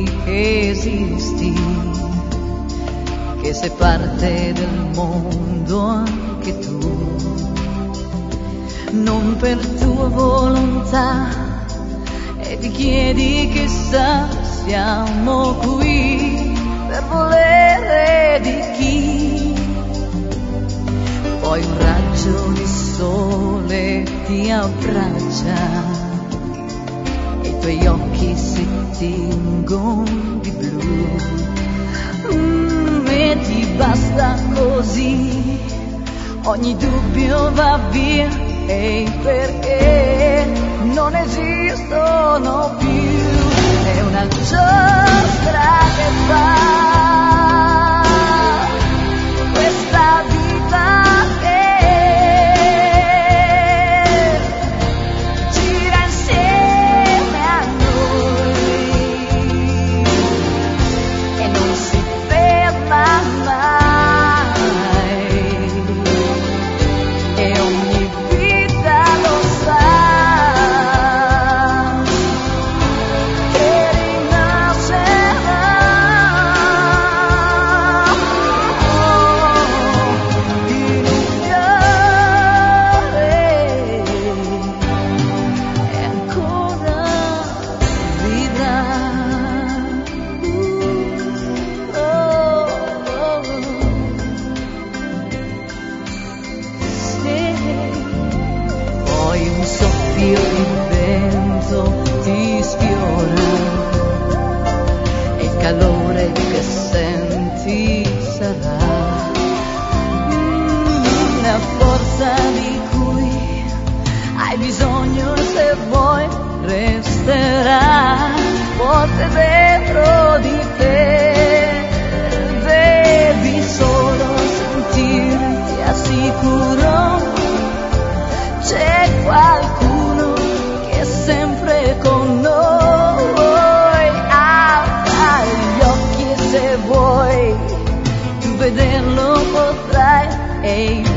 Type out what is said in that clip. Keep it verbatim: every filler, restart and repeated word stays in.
che esisti, che sei parte del mondo anche tu, non per tua volontà, e ti chiedi chissà siamo qui per volere di chi. Poi un raggio di sole ti abbraccia e i tuoi occhi si tingono di blu, mm, e ti basta così, ogni dubbio va via, e perché non esistono più, è una giostra che fa questa vita che gira insieme a noi e non si ferma mai, e ogni vita lo sa che rinascerà, di migliore e ancora vivrà. Uh, oh, oh. Sì. Poi un soffio di vento ti sfiora e il calore che senti sarà mm, la forza di cui hai bisogno, se vuoi resterà forte dentro di te. Devi solo sentirti al sicuro, c'è qualcuno che è sempre con noi. Apri gli occhi e se vuoi tu vederlo potrai, e